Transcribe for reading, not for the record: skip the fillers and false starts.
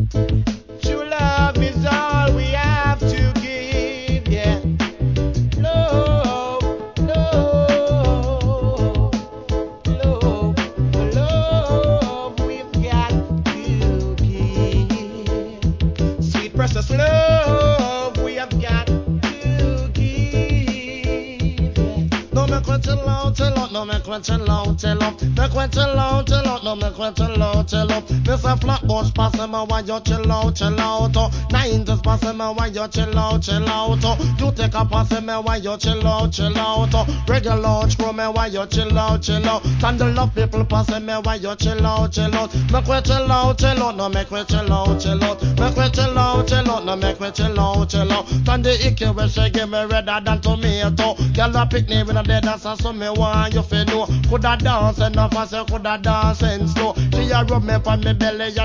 True love is all we have to give, yeah. Love, love, love, love we've got to give. Sweet precious love we have got to give. No me quit chill out, no me quit chill out. Me quit chill out, no me quit chill out. This a flatbush passing me while you chill out. 90s passing me while you chill out. You take a passing me while you chill out. Regular screw me while you chill out. Candle up people passing me while you chill out. Me quit chill out, no me quit chill out. Me quit chill out, no me quit chill out. Can the icky where she give me redder than tomato. Girl a pick me when I dead that's so me want you fi know. Coulda dance enough I say coulda dance in slow. She a rub me on me belly.